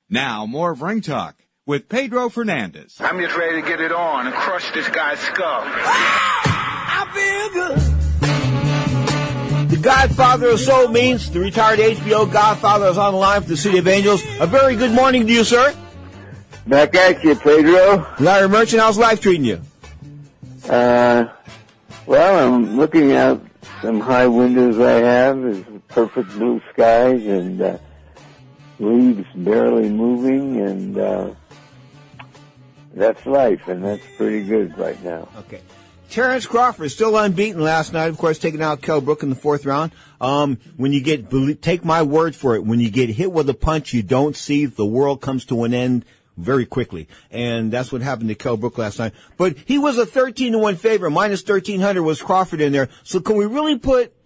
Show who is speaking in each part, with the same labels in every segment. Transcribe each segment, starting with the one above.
Speaker 1: Now, more of Ring Talk with Pedro Fernandez.
Speaker 2: I'm just ready to get it on and crush this guy's skull.
Speaker 3: I feel good. The Godfather of Soul Means, the retired HBO Godfather, is on the line for the City of Angels. A very good morning to you, sir.
Speaker 4: Back at you, Pedro.
Speaker 3: Larry Merchant, how's life treating you?
Speaker 4: Well, I'm looking out some high windows I have. There's perfect blue skies and leaves barely moving, and that's life, and that's pretty good right now.
Speaker 3: Okay. Terrence Crawford still unbeaten last night, of course, taking out Kell Brook in the fourth round. When you take my word for it, when you get hit with a punch you don't see, the world comes to an end very quickly. And that's what happened to Kell Brook last night. But he was a 13-1 favorite. Minus 1,300 was Crawford in there. So can we really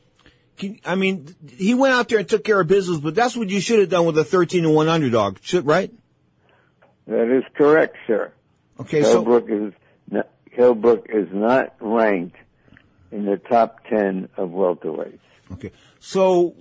Speaker 3: he went out there and took care of business, but that's what you should have done with a 13-1 underdog, right?
Speaker 4: That is correct, sir.
Speaker 3: Okay,
Speaker 4: Kell Brook is not ranked in the top 10 of welterweights.
Speaker 3: Okay. So,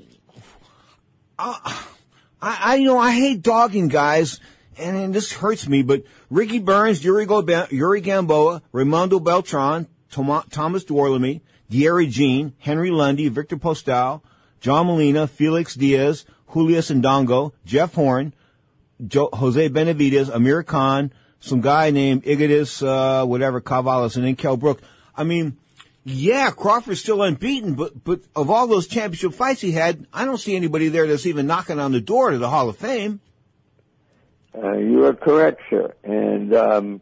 Speaker 3: I hate dogging guys, and this hurts me, but Ricky Burns, Yuri Gamboa, Raimundo Beltran, Thomas Dwarlamy, Thierry Jean, Henry Lundy, Victor Postal, John Molina, Felix Diaz, Julius Ndongo, Jeff Horn, Jose Benavidez, Amir Khan, some guy named Igadis, Cavalos, and then Kell Brook. I mean, yeah, Crawford's still unbeaten, but of all those championship fights he had, I don't see anybody there that's even knocking on the door to the Hall of Fame.
Speaker 4: You are correct, sir. And,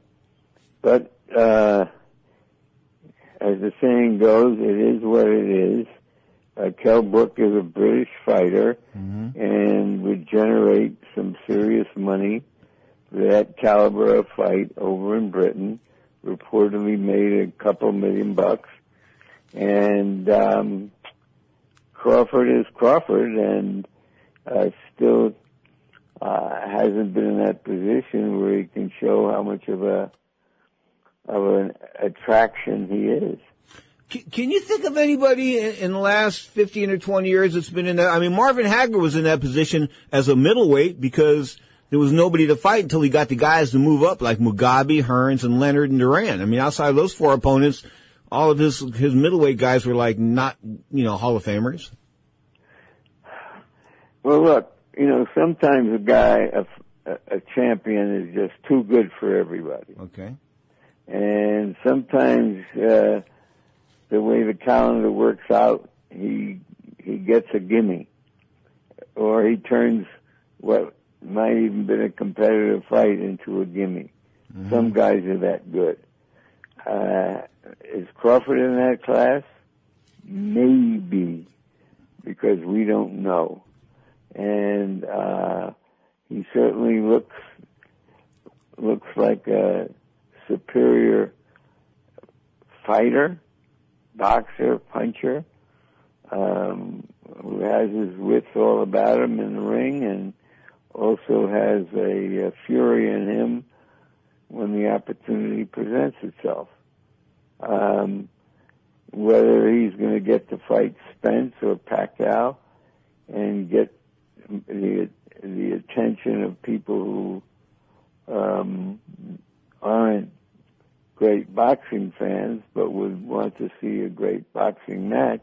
Speaker 4: as the saying goes, it is what it is. Kell Brook is a British fighter and would generate some serious money for that caliber of fight over in Britain. Reportedly made a couple $1 million. And Crawford is Crawford, and still hasn't been in that position where he can show how much of an attraction he is.
Speaker 3: Can you think of anybody in the last 15 or 20 years that's been in that? I mean, Marvin Hagler was in that position as a middleweight because there was nobody to fight until he got the guys to move up like Mugabe, Hearns, and Leonard and Duran. I mean, outside of those four opponents, all of his middleweight guys were like not, Hall of Famers.
Speaker 4: Well, look, sometimes a champion is just too good for everybody.
Speaker 3: Okay.
Speaker 4: And sometimes, the way the calendar works out, he gets a gimme. Or he turns what might even been a competitive fight into a gimme. Mm-hmm. Some guys are that good. Is Crawford in that class? Maybe, because we don't know. And he certainly looks like a superior fighter, boxer, puncher, who has his wits all about him in the ring and also has a fury in him when the opportunity presents itself. Whether he's going to get to fight Spence or Pacquiao and get the attention of people who aren't great boxing fans but would want to see a great boxing match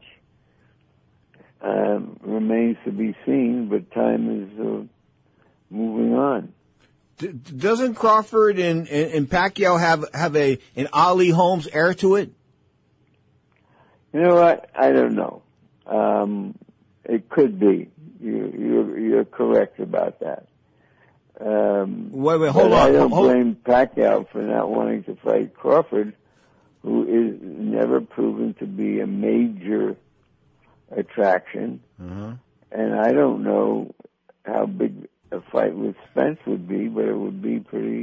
Speaker 4: remains to be seen, but time is moving on.
Speaker 3: Doesn't Crawford and Pacquiao have an Ali Holmes air to it?
Speaker 4: You know what? I don't know. It could be. You're correct about that.
Speaker 3: Wait, hold on.
Speaker 4: I don't blame Pacquiao for not wanting to fight Crawford, who is never proven to be a major attraction. Uh-huh. And I don't know how big a fight with Spence would be, but it would be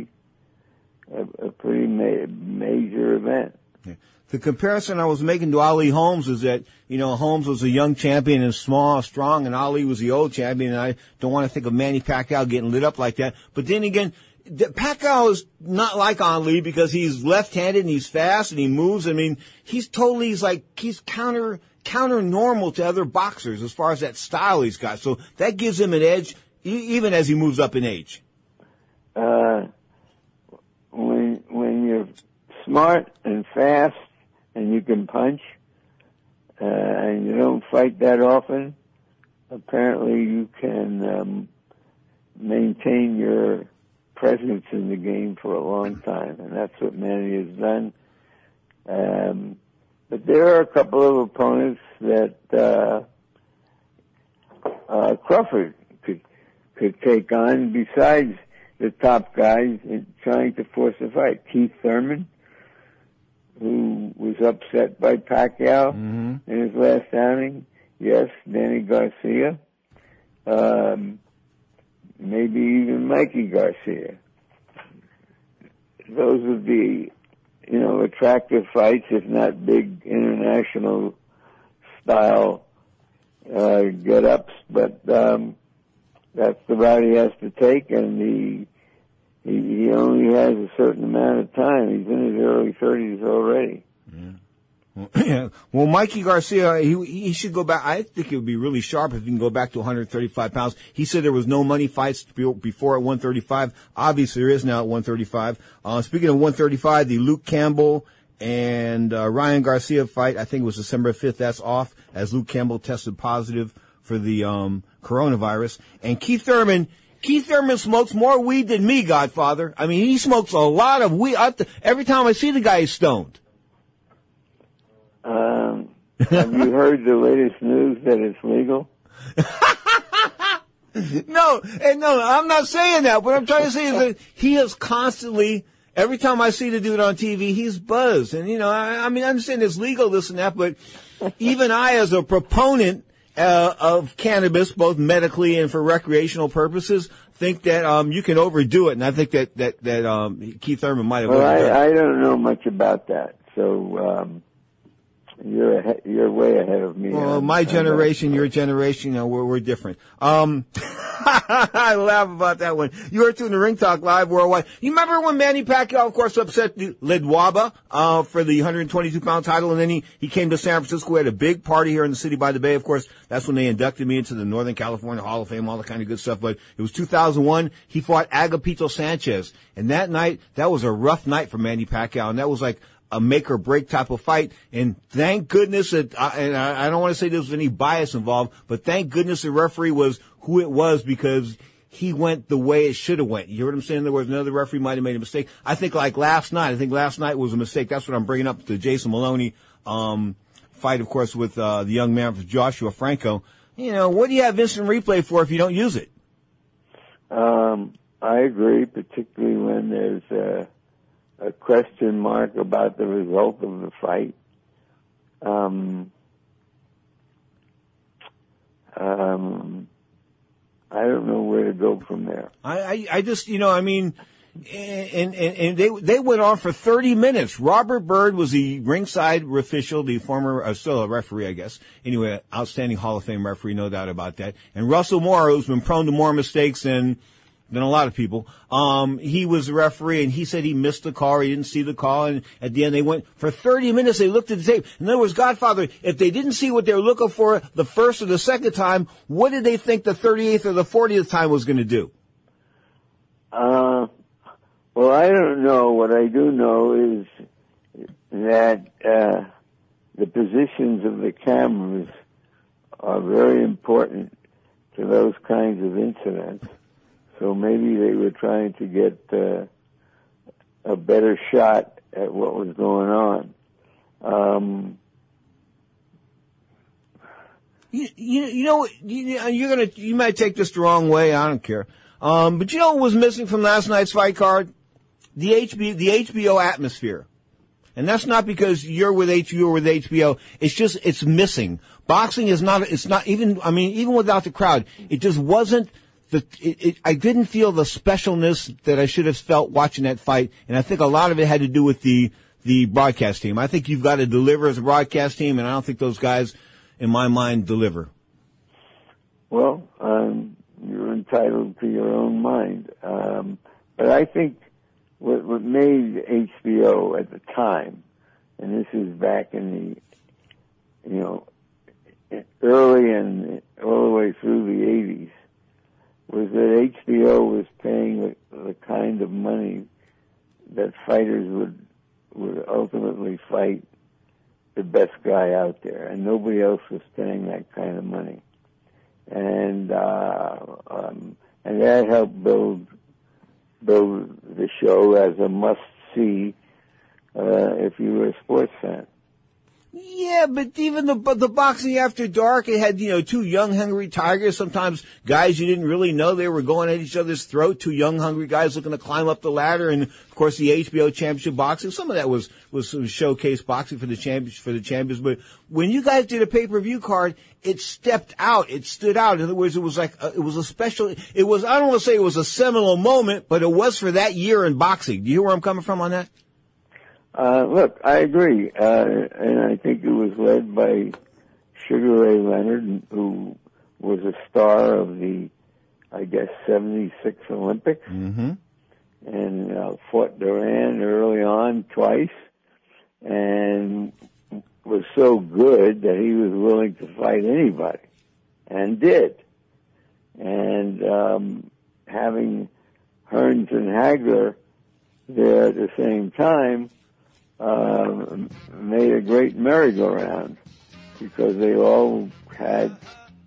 Speaker 4: a pretty major event.
Speaker 3: Yeah. The comparison I was making to Ali Holmes is that, Holmes was a young champion and small, strong, and Ali was the old champion, and I don't want to think of Manny Pacquiao getting lit up like that. But then again, Pacquiao is not like Ali because he's left-handed and he's fast and he moves. I mean, he's counter normal to other boxers as far as that style he's got. So that gives him an edge even as he moves up in age.
Speaker 4: when you're smart and fast and you can punch, and you don't fight that often, apparently you can maintain your presence in the game for a long time, and that's what Manny has done. But there are a couple of opponents that Crawford could take on besides the top guys trying to force a fight. Keith Thurman, who was upset by Pacquiao in his last outing. Yes, Danny Garcia. Maybe even Mikey Garcia. Those would be, attractive fights, if not big international style get-ups. But that's the route he has to take, and he only has a certain amount of time. He's in his early 30s already.
Speaker 3: Yeah. Well, Mikey Garcia, he should go back. I think it would be really sharp if he can go back to 135 pounds. He said there was no money fights before at 135. Obviously, there is now at 135. Speaking of 135, the Luke Campbell and Ryan Garcia fight, I think it was December 5th. That's off as Luke Campbell tested positive for the coronavirus. And Keith Thurman smokes more weed than me, Godfather. I mean, he smokes a lot of weed. Every time I see the guy, he's stoned.
Speaker 4: Have you heard the latest news that it's legal?
Speaker 3: No, I'm not saying that. What I'm trying to say is that he is constantly, every time I see the dude on TV, he's buzzed. And, I understand it's legal, this and that, but even I, as a proponent of cannabis, both medically and for recreational purposes, think that you can overdo it. And I think that Keith Thurman might have overdone it.
Speaker 4: I don't know much about that. So, you're way ahead of me.
Speaker 3: Well, my generation, your generation, we're different. I laugh about that one. You are tuning to Ring Talk Live Worldwide. You remember when Manny Pacquiao, of course, upset Lidwaba, for the 122-pound title, and then he came to San Francisco, had a big party here in the city by the Bay. Of course, that's when they inducted me into the Northern California Hall of Fame, all that kind of good stuff. But it was 2001. He fought Agapito Sanchez. And that night, that was a rough night for Manny Pacquiao. And that was like a make or break type of fight. And thank goodness that, and I don't want to say there was any bias involved, but thank goodness the referee was who it was, because he went the way it should have went. You hear what I'm saying? There was another referee might have made a mistake. I think last night was a mistake. That's what I'm bringing up, the Jason Maloney, fight, of course, with, the young man from Joshua Franco. What do you have instant replay for if you don't use it?
Speaker 4: I agree, particularly when there's a question mark about the result of the fight. I don't know where to go from there.
Speaker 3: I just, and they went on for 30 minutes. Robert Byrd was the ringside official, the former, still a referee, I guess. Anyway, outstanding Hall of Fame referee, no doubt about that. And Russell Moore, who's been prone to more mistakes than a lot of people. He was the referee, and he said he missed the call, he didn't see the call, and at the end they went for 30 minutes, they looked at the tape. In other words, Godfather, if they didn't see what they were looking for the first or the second time, what did they think the 38th or the 40th time was going to do?
Speaker 4: Well, I don't know. What I do know is that the positions of the cameras are very important to those kinds of incidents. So maybe they were trying to get a better shot at what was going on.
Speaker 3: You might take this the wrong way. I don't care. But what was missing from last night's fight card? The HBO atmosphere. And that's not because you're with HBO. It's just, it's missing. Boxing is not, even without the crowd, it just wasn't I didn't feel the specialness that I should have felt watching that fight, and I think a lot of it had to do with the broadcast team. I think you've got to deliver as a broadcast team, and I don't think those guys, in my mind, deliver.
Speaker 4: Well, you're entitled to your own mind. But I think what made HBO at the time, and this is back in the, early and all the way through the 80s, was that HBO was paying the kind kind of money that fighters would ultimately fight the best guy out there, and nobody else was paying that kind of money. And that helped build the show as a must-see if you were a sports fan.
Speaker 3: Yeah, but even the boxing after dark, it had, two young, hungry tigers, sometimes guys you didn't really know they were going at each other's throat, two young, hungry guys looking to climb up the ladder, and of course the HBO Championship Boxing. Some of that was showcase boxing for the champions, but when you guys did a pay-per-view card, it stepped out, it stood out. In other words, it was like, it was a special, I don't want to say it was a seminal moment, but it was for that year in boxing. Do you hear where I'm coming from on that?
Speaker 4: Look, I agree, and I think it was led by Sugar Ray Leonard, who was a star of the, I guess, 76 Olympics, and fought Duran early on twice, and was so good that he was willing to fight anybody, and did. And having Hearns and Hagler there at the same time made a great merry-go-round, because they all had,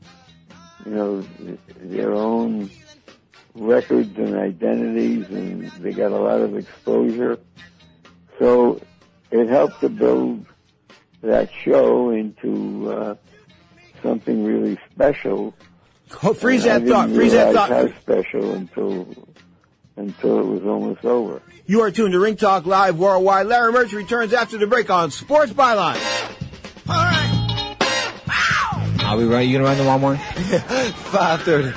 Speaker 4: their own records and identities, and they got a lot of exposure. So it helped to build that show into something really special.
Speaker 3: Oh, freeze that thought. Freeze that thought.
Speaker 4: How special until it was almost over.
Speaker 3: You are tuned to Ring Talk Live Worldwide. Larry Merch returns after the break on Sports Byline.
Speaker 5: All right.
Speaker 3: Are we ready? You gonna run tomorrow morning?
Speaker 5: 5:30.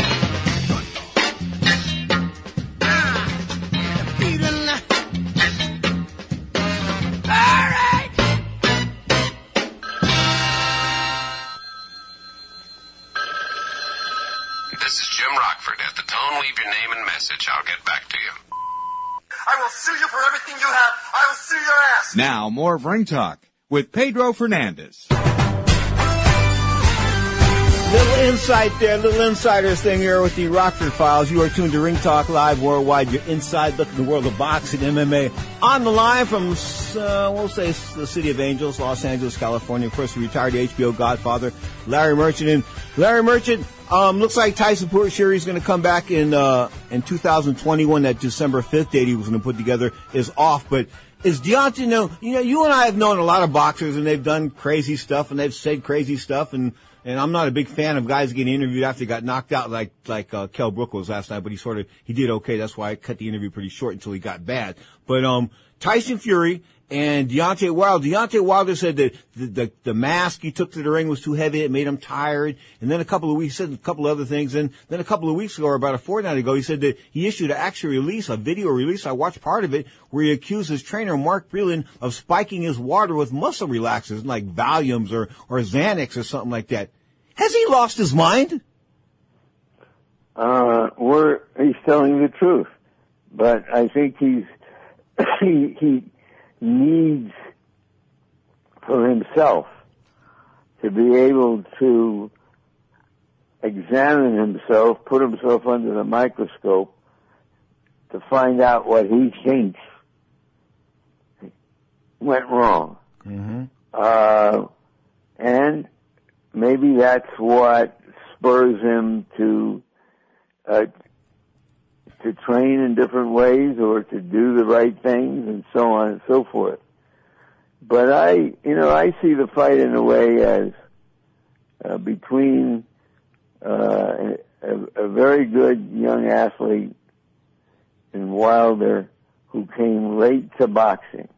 Speaker 6: This is Jim Rockford. At the tone, leave your name and message. I'll get back to you.
Speaker 7: I will sue you for everything you have. I will sue your ass.
Speaker 1: Now, more of Ring Talk with Pedro Fernandez.
Speaker 3: Little insight there, little insiders thing here with the Rockford Files. You are tuned to Ring Talk Live Worldwide, your inside look at the world of boxing, MMA. On the line from, we'll say, the City of Angels, Los Angeles, California. Of course, the retired HBO Godfather, Larry Merchant. And Larry Merchant, looks like Tyson Fury is going to come back in 2021. That December 5th date he was going to put together is off. But is Deontay, you and I have known a lot of boxers, and they've done crazy stuff, and they've said crazy stuff, and I'm not a big fan of guys getting interviewed after they got knocked out like Kell Brook was last night, but he did okay. That's why I cut the interview pretty short until he got bad. But Tyson Fury and Deontay Wilder. Deontay Wilder said that the mask he took to the ring was too heavy. It made him tired. And then he said a couple other things. And then a couple of weeks ago, or about a fortnight ago, he said that he issued a video release. I watched part of it where he accused his trainer, Mark Breland, of spiking his water with muscle relaxers like Valiums or Xanax or something like that. Has he lost his mind?
Speaker 4: He's telling the truth, but I think he needs for himself to be able to examine himself, put himself under the microscope to find out what he thinks went wrong. And maybe that's what spurs him to train in different ways or to do the right things and so on and so forth. But I see the fight in a way as between a very good young athlete in Wilder who came late to boxing.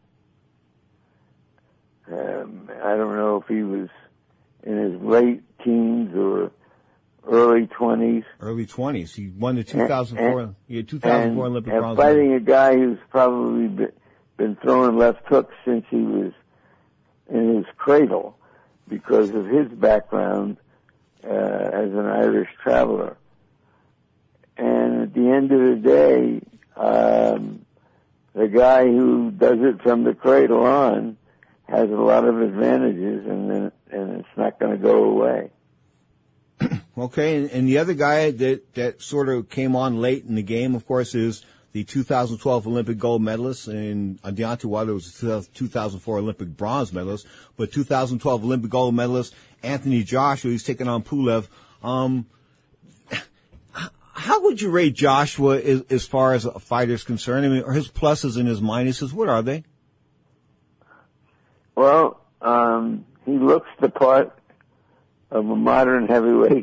Speaker 4: I don't know if he was in his late teens or early 20s.
Speaker 3: Early 20s. He won the 2004 Olympic bronze.
Speaker 4: Fighting a guy who's probably been throwing left hooks since he was in his cradle because of his background as an Irish traveler. And at the end of the day, the guy who does it from the cradle on has a lot of advantages, and it's not going to go away.
Speaker 3: Okay, and the other guy that sort of came on late in the game, of course, is the 2012 Olympic gold medalist, and Deontay Wilder was the 2004 Olympic bronze medalist, but 2012 Olympic gold medalist Anthony Joshua, he's taking on Pulev. How would you rate Joshua as far as a fighter's concerned? I mean, are his pluses and his minuses? What are they?
Speaker 4: Well, he looks the part of a modern heavyweight,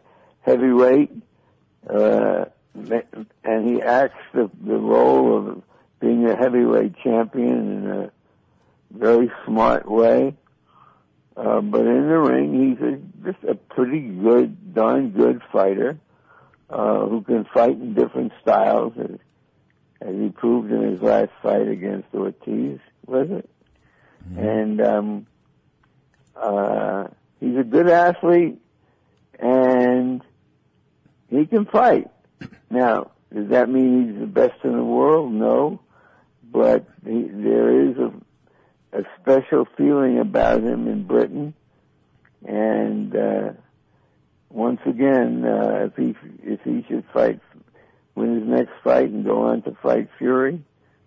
Speaker 4: and he acts the role of being a heavyweight champion in a very smart way. But in the ring, he's just a pretty good, darn good fighter, who can fight in different styles, as he proved in his last fight against Ortiz, was it? Mm-hmm. And, he's a good athlete, and he can fight. Now, does that mean he's the best in the world? No. But there is a special feeling about him in Britain. And once again, if he should win his next fight and go on to fight Fury,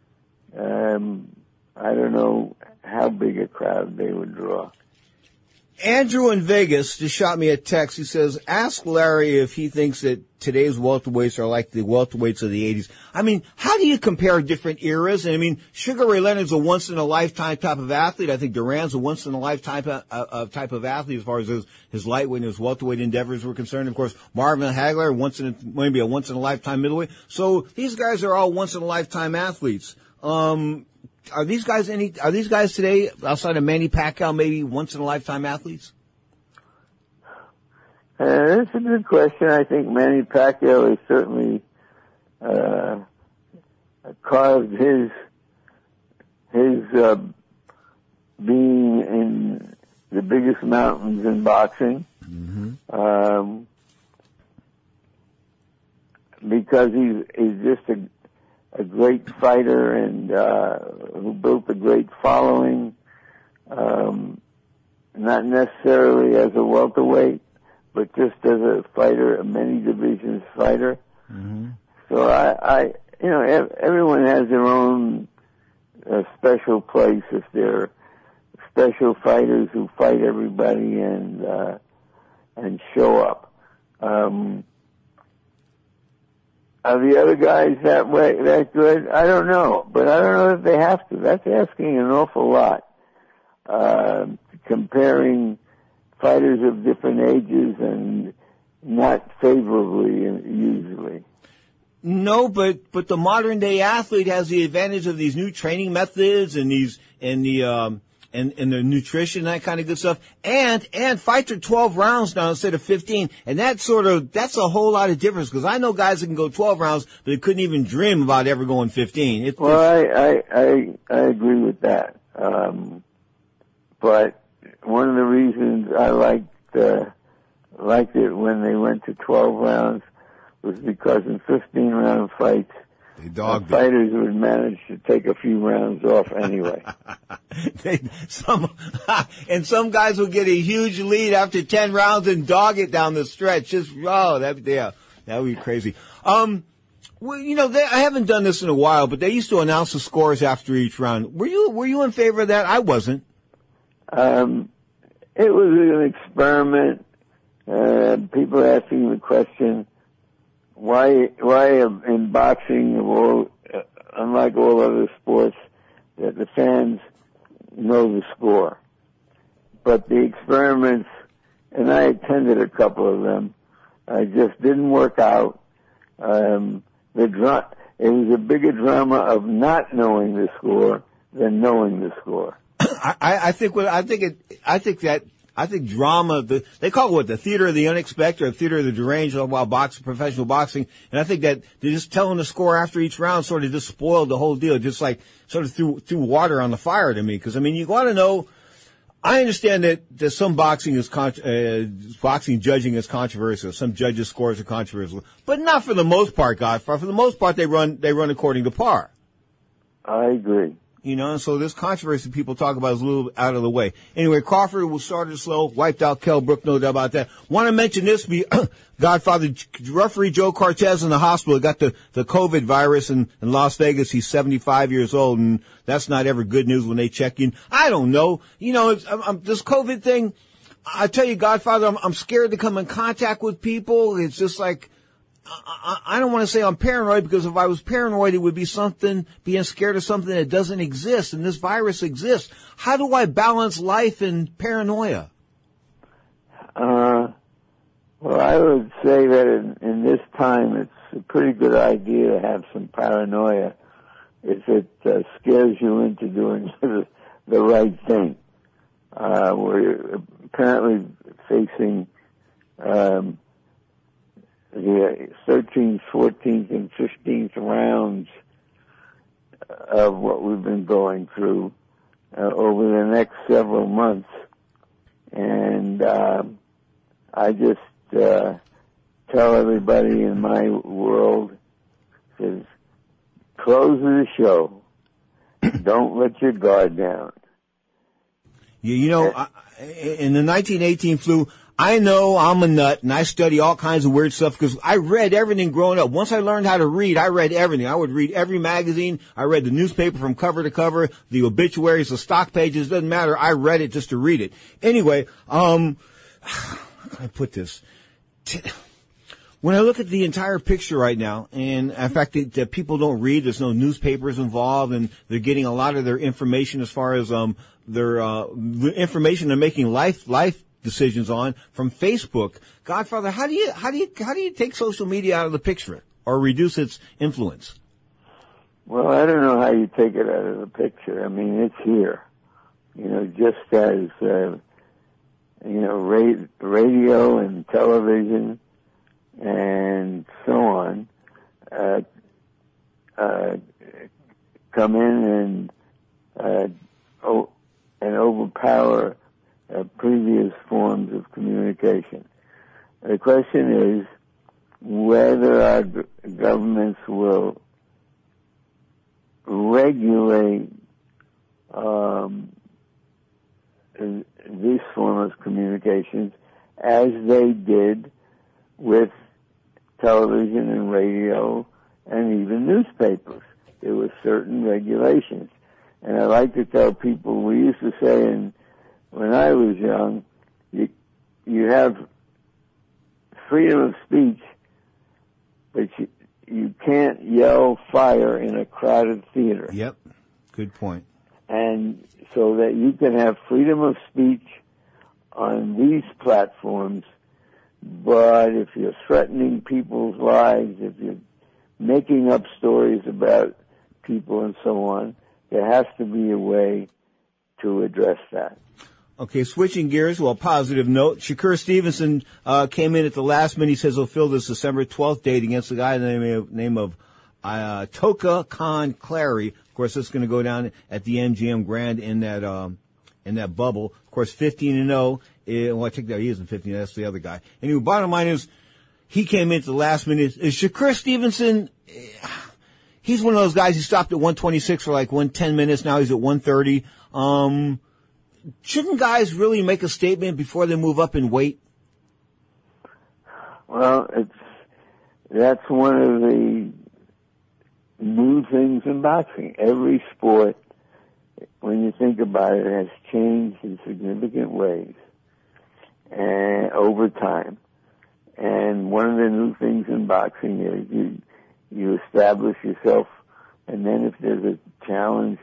Speaker 4: I don't know how big a crowd they would draw.
Speaker 3: Andrew in Vegas just shot me a text. He says, ask Larry if he thinks that today's welterweights are like the welterweights of the 80s. I mean, how do you compare different eras? And I mean, Sugar Ray Leonard's a once-in-a-lifetime type of athlete. I think Duran's a once-in-a-lifetime type of athlete as far as his lightweight and his welterweight endeavors were concerned. Of course, Marvin Hagler, maybe a once-in-a-lifetime middleweight. So these guys are all once-in-a-lifetime athletes. Are these guys today, outside of Manny Pacquiao, maybe once-in-a-lifetime athletes?
Speaker 4: That's a good question. I think Manny Pacquiao has certainly carved his being in the biggest mountains in boxing. Mm-hmm. Because he's just a great fighter and who built a great following, not necessarily as a welterweight, but just as a fighter, a many divisions fighter. Mm-hmm. So everyone has their own special place. If they're special fighters who fight everybody and show up. Are the other guys that good? I don't know, but I don't know if they have to. That's asking an awful lot. Comparing fighters of different ages and not favorably usually.
Speaker 3: No, but the modern day athlete has the advantage of these new training methods and the nutrition, that kind of good stuff, and fights are 12 rounds now instead of 15, and that's a whole lot of difference, because I know guys that can go 12 rounds, but they couldn't even dream about ever going 15.
Speaker 4: I agree with that. But one of the reasons I liked it when they went to 12 rounds was because in 15-round fights, fighters would manage to take a few rounds off anyway.
Speaker 3: Some guys will get a huge lead after 10 rounds and dog it down the stretch. That would be crazy. Well, I haven't done this in a while, but they used to announce the scores after each round. Were you in favor of that? I wasn't.
Speaker 4: It was an experiment. People asking the question, why in boxing, unlike all other sports, that the fans know the score. But the experiments, and I attended a couple of them, just didn't work out. It was a bigger drama of not knowing the score than knowing the score.
Speaker 3: I think drama, they call it the theater of the unexpected or theater of the deranged while professional boxing. And I think that they're just telling the score after each round sort of just spoiled the whole deal, just like sort of threw water on the fire to me. Because, I mean, you want to know, I understand that some boxing judging is controversial. Some judges' scores are controversial. But not for the most part, Godfrey. For the most part, they run according to par.
Speaker 4: I agree.
Speaker 3: you know, and so this controversy people talk about is a little out of the way. Anyway, Crawford was started slow, wiped out Kell Brook, no doubt about that. Want to mention this, Godfather, referee Joe Cortez in the hospital got the COVID virus in Las Vegas. He's 75 years old, and that's not ever good news when they check in. I don't know. You know, this COVID thing, I tell you, Godfather, I'm scared to come in contact with people. It's just like, I don't want to say I'm paranoid, because if I was paranoid, it would be being scared of something that doesn't exist, and this virus exists. How do I balance life and paranoia?
Speaker 4: Well, I would say that in this time, it's a pretty good idea to have some paranoia if it scares you into doing the right thing. We're apparently facing the 13th, 14th, and 15th rounds of what we've been going through over the next several months. And I just tell everybody in my world, says, close the show. Don't let your guard down.
Speaker 3: You know, in the 1918 flu, I know I'm a nut, and I study all kinds of weird stuff because I read everything growing up. Once I learned how to read, I read everything. I would read every magazine. I read the newspaper from cover to cover, the obituaries, the stock pages. Doesn't matter. I read it just to read it. Anyway, how can I put this? When I look at the entire picture right now, and in fact that people don't read, there's no newspapers involved, and they're getting a lot of their information as far as their information they're making life decisions on from Facebook. Godfather, how do you take social media out of the picture or reduce its influence?
Speaker 4: Well, I don't know how you take it out of the picture. I mean, it's here. You know, just as radio and television and so on come in and overpower previous forms of communication. The question is whether our governments will regulate this form of communications as they did with television and radio and even newspapers. There were certain regulations. And I like to tell people, we used to say when I was young, you have freedom of speech, but you can't yell fire in a crowded theater.
Speaker 3: Yep, good point.
Speaker 4: And so that you can have freedom of speech on these platforms, but if you're threatening people's lives, if you're making up stories about people and so on, there has to be a way to address that.
Speaker 3: Okay, switching gears, well, positive note. Shakur Stevenson came in at the last minute. He says he'll fill this December 12th date against the guy in the name of Toka Khan Clary. Of course, this is going to go down at the MGM Grand in that bubble. Of course, 15-0. Well, I take that he isn't 15. That's the other guy. Anyway, bottom line is he came in at the last minute. Is Shakur Stevenson? He's one of those guys. He stopped at 126 for like 10 minutes. Now he's at 130. Shouldn't guys really make a statement before they move up in weight?
Speaker 4: Well, that's one of the new things in boxing. Every sport, when you think about it, has changed in significant ways and over time. And one of the new things in boxing is you establish yourself, and then if there's a challenge,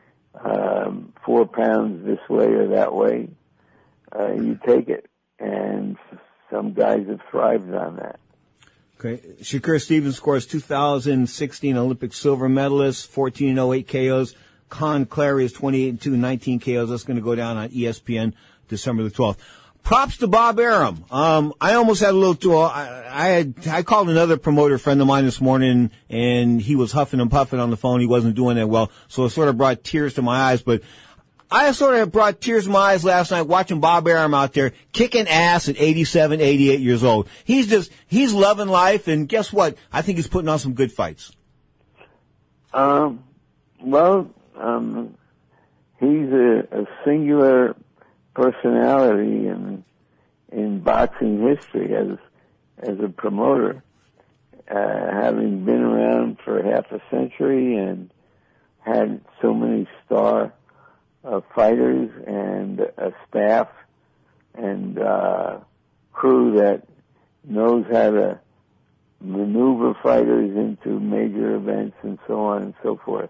Speaker 4: 4 pounds this way or that way, you take it. And some guys have thrived on that.
Speaker 3: Okay. Shakur Stevens scores 2016 Olympic silver medalist, 14-0, 8 KOs. Khan Clary is 28-2, 19 KOs. That's going to go down on ESPN December the 12th. Props to Bob Arum. I almost had a little I called another promoter friend of mine this morning, and he was huffing and puffing on the phone. He wasn't doing that well, so it sort of brought tears to my eyes. But I sort of brought tears to my eyes last night watching Bob Arum out there kicking ass at 87, 88 years old. He's loving life, and guess what? I think he's putting on some good fights.
Speaker 4: Well, he's a singular personality in boxing history as a promoter, having been around for half a century and had so many star fighters and a staff and crew that knows how to maneuver fighters into major events and so on and so forth.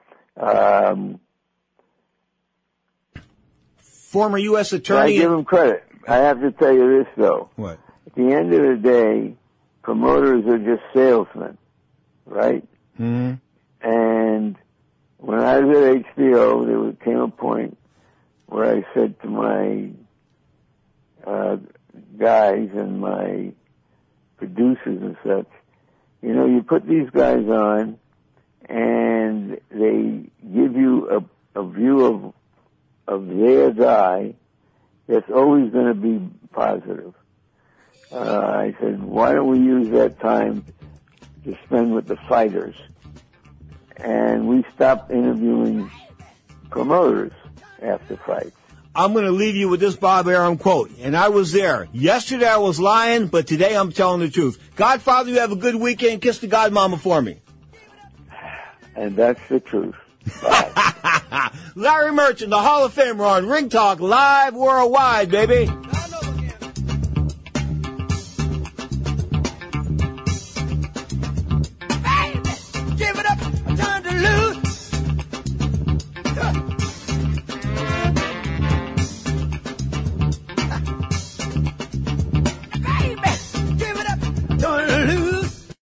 Speaker 3: Former U.S. attorney.
Speaker 4: I give him credit. I have to tell you this, though.
Speaker 3: What?
Speaker 4: At the end of the day, promoters are just salesmen, right?
Speaker 3: Mm-hmm.
Speaker 4: And when I was at HBO, there came a point where I said to my guys and my producers and such, you know, you put these guys on and they give you a view of their guy that's always going to be positive. I said, why don't we use that time to spend with the fighters? And we stopped interviewing promoters after fights.
Speaker 3: I'm going to leave you with this Bob Arum quote, and I was there. Yesterday I was lying, but today I'm telling the truth. Godfather, you have a good weekend. Kiss the Godmama for me.
Speaker 4: And that's the truth. Bye.
Speaker 3: Larry Merchant, the Hall of Famer on Ring Talk Live Worldwide, baby.